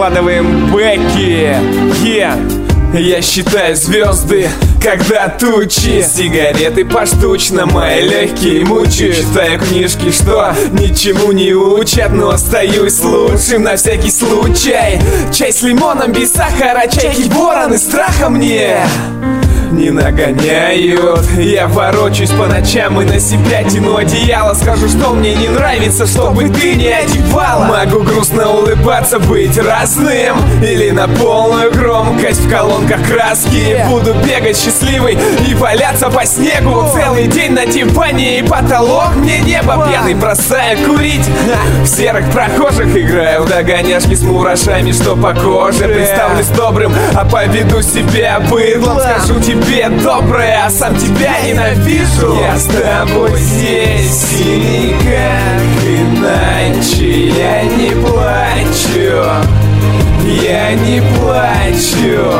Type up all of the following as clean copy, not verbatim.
откладываем бэки. Я считаю звезды, когда тучи, сигареты поштучно, мои легкие мучают. Читаю книжки, что ничему не учат, но остаюсь лучшим на всякий случай. Чай с лимоном без сахара, чайки вороны страха мне не нагоняют. Я ворочусь по ночам и на себя тяну одеяло. Скажу, что мне не нравится, чтобы ты не одевала. Могу грустно улыбаться, быть разным, или на полную громкость в колонках краски. Буду бегать счастливый и валяться по снегу целый день на диване, и потолок мне небо. Пьяный бросаю курить, в серых прохожих играю в догоняшки с мурашами, что по коже. Представлюсь добрым, а поведу себя быдлом. Скажу тебе доброе, а сам тебя ненавижу. Я с тобой здесь, и никак иначе. Я не плачу, я не плачу.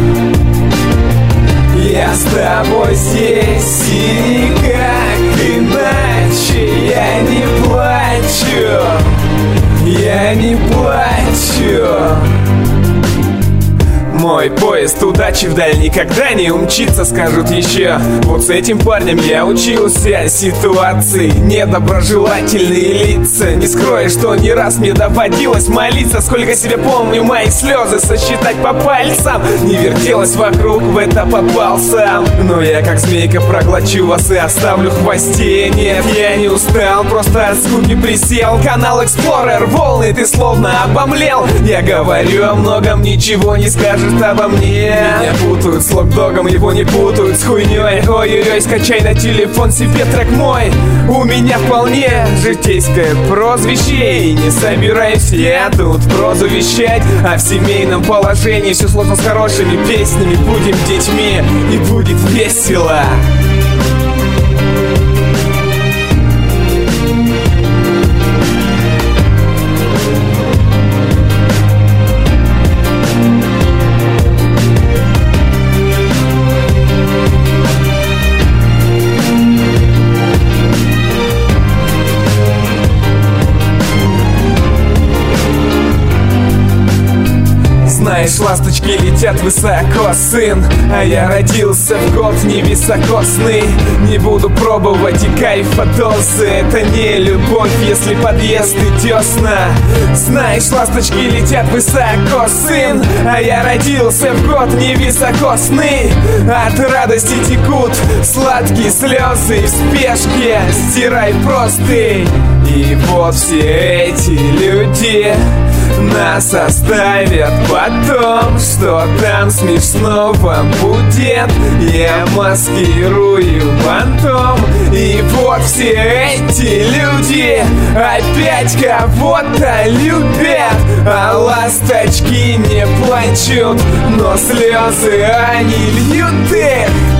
Я с тобой здесь, и никак иначе. Я не плачу, я не плачу. Мой поезд удачи вдаль никогда не умчится, скажут еще. Вот с этим парнем я учился. Ситуации недоброжелательные лица. Не скрою, что не раз мне доводилось молиться. Сколько себя помню, мои слезы сосчитать по пальцам. Не вертелась вокруг, в это попал сам. Но я как змейка проглочу вас и оставлю в хвосте. Нет, я не устал, просто от скуки присел. Канал Explorer, волны, ты словно обомлел. Я говорю о многом, ничего не скажешь обо мне. Меня путают с локдогом, его не путают с хуйней. Ой-ой-ой, скачай на телефон себе трек мой. У меня вполне житейское прозвище, и не собираюсь я тут прозу вещать. А в семейном положении все сложно с хорошими песнями. Будем детьми, и будет весело. Знаешь, ласточки летят высоко, сын, а я родился в год невисокосный. Не буду пробовать и кайфа дозы. Это не любовь, если подъезд и десна. Знаешь, ласточки летят высоко, сын, а я родился в год невисокосный. От радости текут сладкие слезы в спешке. Стирай простынь. И вот все эти люди нас оставят потом, что там смешного будет. Я маскирую понтом. И вот все эти люди опять кого-то любят, а ласточки не плачут, но слезы они льют их.